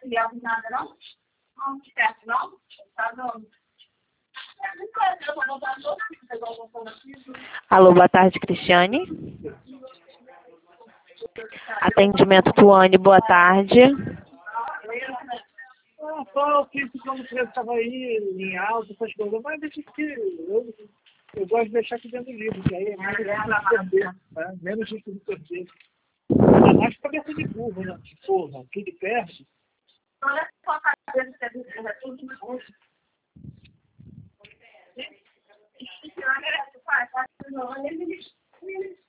criança nada, não? Não, certo, não? Tá dando. Alô, boa tarde, Cristiane. Atendimento Tuane, boa tarde. Só o que quando o preço estava aí em alta, essas coisas, mas deixa que eu gosto de deixar aqui dentro do livro, que aí é mais difícil de perder, né? Menos difícil de perder. Ainda mais cabeça de burro, né? De porra, aqui de perto. Olha só a cabeça que é tudo de burro. Faz, não,